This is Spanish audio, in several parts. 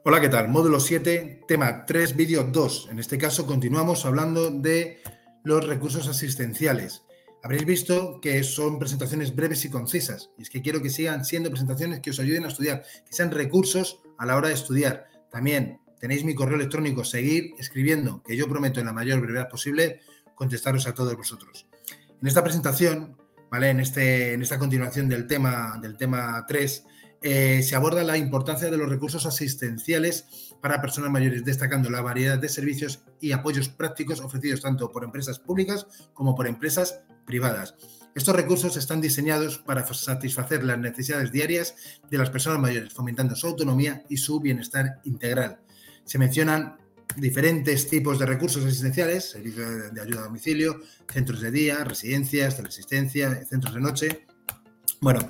Hola, ¿qué tal? Módulo 7, tema 3, vídeo 2. En este caso continuamos hablando de los recursos asistenciales. Habréis visto que son presentaciones breves y concisas. Y es que quiero que sigan siendo presentaciones que os ayuden a estudiar, que sean recursos a la hora de estudiar. También tenéis mi correo electrónico, seguir escribiendo, que yo prometo en la mayor brevedad posible contestaros a todos vosotros. En esta presentación, ¿vale? En esta continuación del tema 3, se aborda la importancia de los recursos asistenciales para personas mayores, destacando la variedad de servicios y apoyos prácticos ofrecidos tanto por empresas públicas como por empresas privadas. Estos recursos están diseñados para satisfacer las necesidades diarias de las personas mayores, fomentando su autonomía y su bienestar integral. Se mencionan diferentes tipos de recursos asistenciales: servicios de ayuda a domicilio, centros de día, residencias, teleasistencia, centros de noche. Bueno,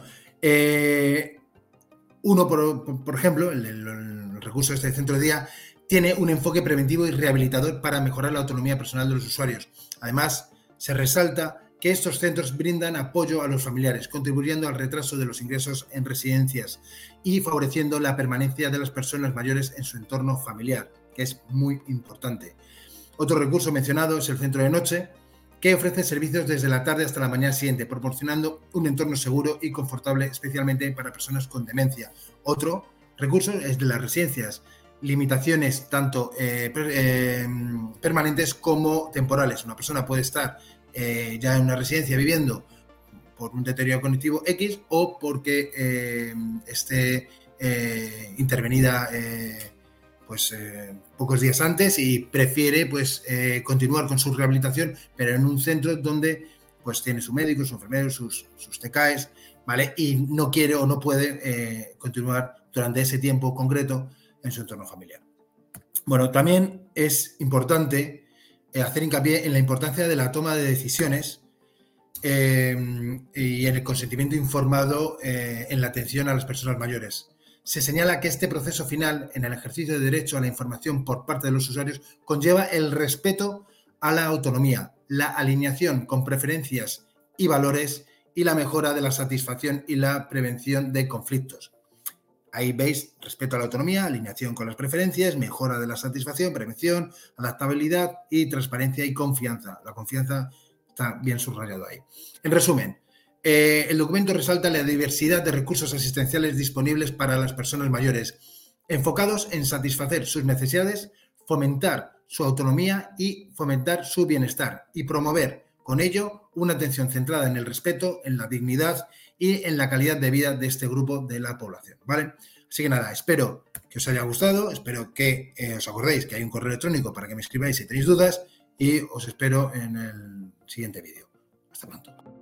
uno, por ejemplo, el recurso de centro de día tiene un enfoque preventivo y rehabilitador para mejorar la autonomía personal de los usuarios. Además, se resalta que estos centros brindan apoyo a los familiares, contribuyendo al retraso de los ingresos en residencias y favoreciendo la permanencia de las personas mayores en su entorno familiar, que es muy importante. Otro recurso mencionado es el centro de noche, que ofrece servicios desde la tarde hasta la mañana siguiente, proporcionando un entorno seguro y confortable, especialmente para personas con demencia. Otro recurso es de las residencias, limitaciones tanto permanentes como temporales. Una persona puede estar ya en una residencia viviendo por un deterioro cognitivo X o porque esté intervenida pocos días antes y prefiere continuar con su rehabilitación, pero en un centro donde pues tiene su médico, su enfermero, sus TKs, ¿vale? Y no quiere o no puede continuar durante ese tiempo concreto en su entorno familiar. Bueno, también es importante hacer hincapié en la importancia de la toma de decisiones y en el consentimiento informado en la atención a las personas mayores. Se señala que este proceso final en el ejercicio de derecho a la información por parte de los usuarios conlleva el respeto a la autonomía, la alineación con preferencias y valores y la mejora de la satisfacción y la prevención de conflictos. Ahí veis respeto a la autonomía, alineación con las preferencias, mejora de la satisfacción, prevención, adaptabilidad y transparencia y confianza. La confianza está bien subrayado ahí. En resumen, el documento resalta la diversidad de recursos asistenciales disponibles para las personas mayores, enfocados en satisfacer sus necesidades, fomentar su autonomía y fomentar su bienestar, y promover con ello una atención centrada en el respeto, en la dignidad y en la calidad de vida de este grupo de la población, ¿vale? Así que nada, espero que os haya gustado, espero que os acordéis que hay un correo electrónico para que me escribáis si tenéis dudas, y os espero en el siguiente vídeo. Hasta pronto.